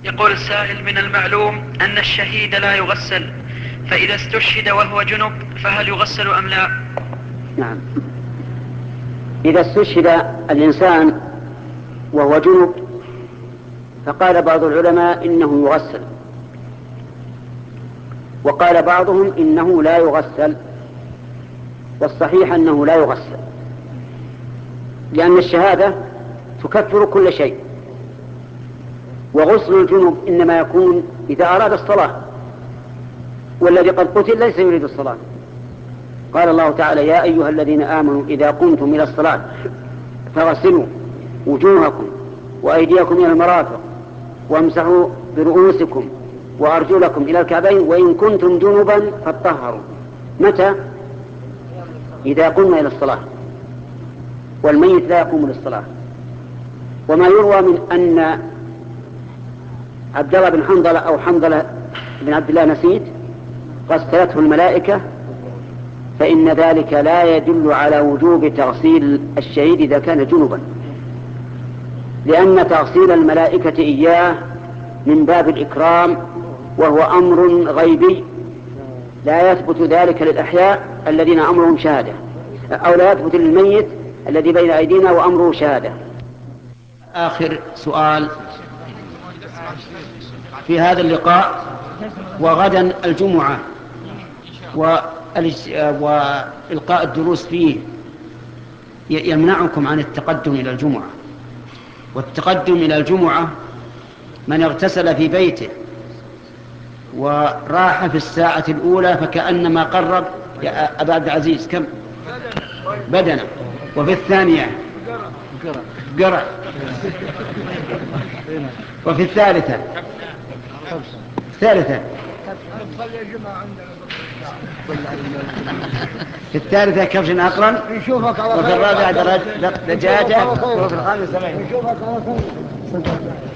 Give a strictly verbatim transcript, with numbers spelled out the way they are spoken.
يقول السائل: من المعلوم أن الشهيد لا يغسل، فإذا استشهد وهو جنب فهل يغسل أم لا؟ نعم، إذا استشهد الإنسان وهو جنب فقال بعض العلماء إنه يغسل، وقال بعضهم إنه لا يغسل، والصحيح أنه لا يغسل، لأن الشهادة تكفر كل شيء، وغسل الجنوب إنما يكون إذا أراد الصلاة، والذي قد قتل ليس يريد الصلاة. قال الله تعالى: يا أيها الذين آمنوا إذا قمتم إلى الصلاة فاغسلوا وجوهكم وأيديكم إلى المرافق وامسحوا برؤوسكم وأرجلكم إلى الكعبين وإن كنتم جنبا فاطهروا. متى؟ إذا قمنا إلى الصلاة، والميت لا يقوم للصلاة. وما يروى من أن عبد الله بن حنظلة أو حنظلة بن عبد الله نسيت غسلته الملائكة، فإن ذلك لا يدل على وجوب تغسيل الشهيد إذا كان جنبا، لأن تغسيل الملائكة إياه من باب الإكرام، وهو أمر غيبي لا يثبت ذلك للأحياء الذين أمرهم شهادة، أو لا يثبت للميت الذي بين أيدينا وأمره شهادة. آخر سؤال في هذا اللقاء: وغدا الجمعة وإلقاء الدروس فيه يمنعكم عن التقدم إلى الجمعة، والتقدم إلى الجمعة من اغتسل في بيته وراح في الساعة الأولى فكأنما قرب يا أبا عبد العزيز كم بدنا، وفي الثانية قرع، وفي الثالثة الثالثة في الثالثة كبش أقرن، وفي الرابعة دجاجة، وفي الخامسة